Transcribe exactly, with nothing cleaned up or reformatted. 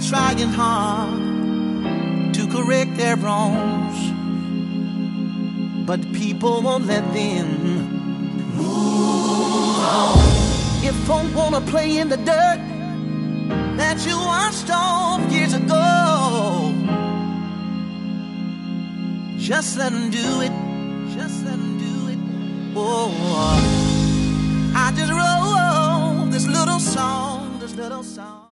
trying hard to correct their wrongs, but people won't let them move on. If folk wanna play in the dirt that you washed off years ago, just let them do it.